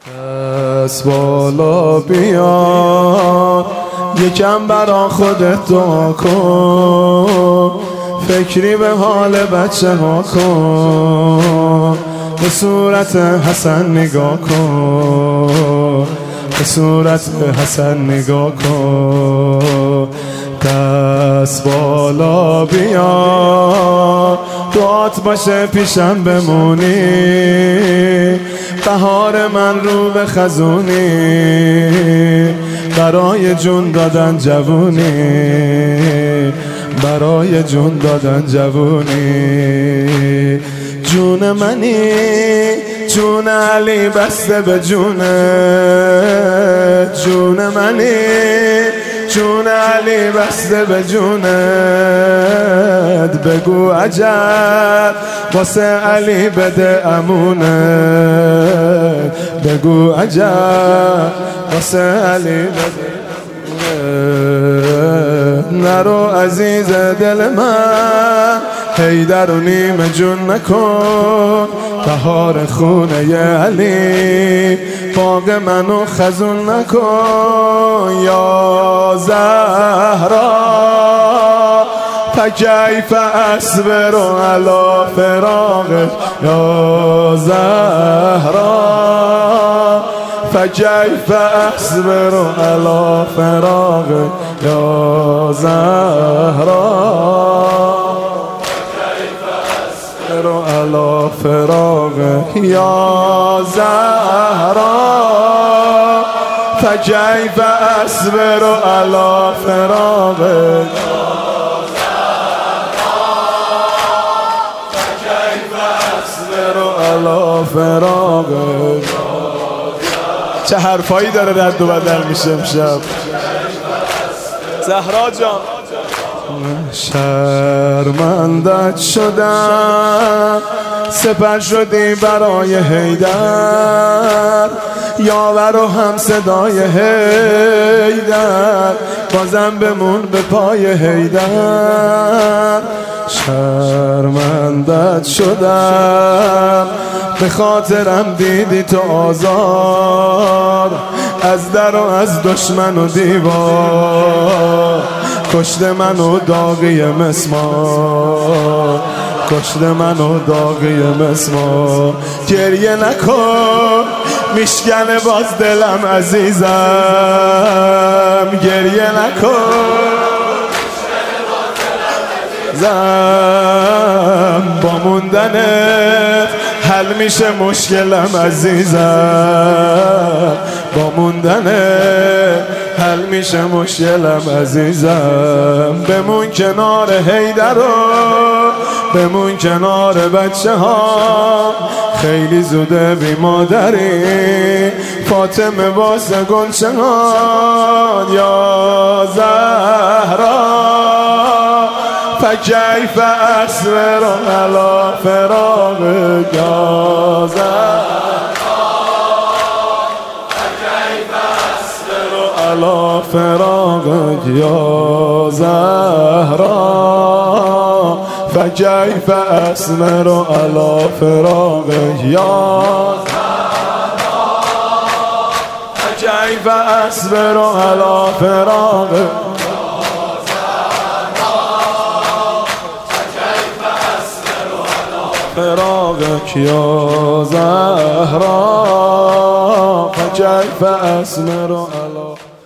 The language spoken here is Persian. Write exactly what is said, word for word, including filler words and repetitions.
از بالا بیا یکم برا خودت دعا کن، فکری به حال بچه ها کن، به صورت حسن نگاه کن، به صورت حسن نگاه کن. دست بالا بیا دعات باشه پیشم بمونی، بهار من رو به خزونی، برای جون دادن جوونی، برای جون دادن جوونی. جون منی جون علی بسته به جونه، جون منی جون علی بسته به جونت، بگو عجب واسه علی بده امونت، بگو عجب واسه علی بده. نرو عزیز دل من حیدر رو نیمه جون نکن، بهار خونه علی باغ منو خزون نکن. یا زهرا فکیف اصبر علی فراقت، یا زهرا فکیف اصبر علی فراقت، یا زهرا علی فراقت، یا زهرا فکیف اصبر علی فراقت، فکیف اصبر علی فراقت. چه حرفایی داره رد و بدل میشه امشب زهرا جان. شرمندت شدم سپر شدی برای حیدر، یاور و هم صدای حیدر، بازم بمون به پای حیدر. شرمندت شدم به خاطرم دیدی تو آزار، از در و از دشمن و دیوار، کشته منو داغی مسمار، کشته منو داغی مسمار. گریه نکن میشکنه باز دلم عزیزم، گریه نکن زم، با موندنت حل میشه مشکلم عزیزم، با موندنت حل میشه مشکلم عزیزم. بمون کنار حیدر و بمون کنار بچه ها، خیلی زوده بی مادری فاطمه واسه گلچه ها. یا زهرا فکیف اصبر علی فراقت، یا زهرا فکیف اصبر علی فراقت، یا زهرا فکیف اصبر علی فراقت، یا زهرا فکیف اصبر علی فراقت، فراقك يا زهرا فكيف أسمر على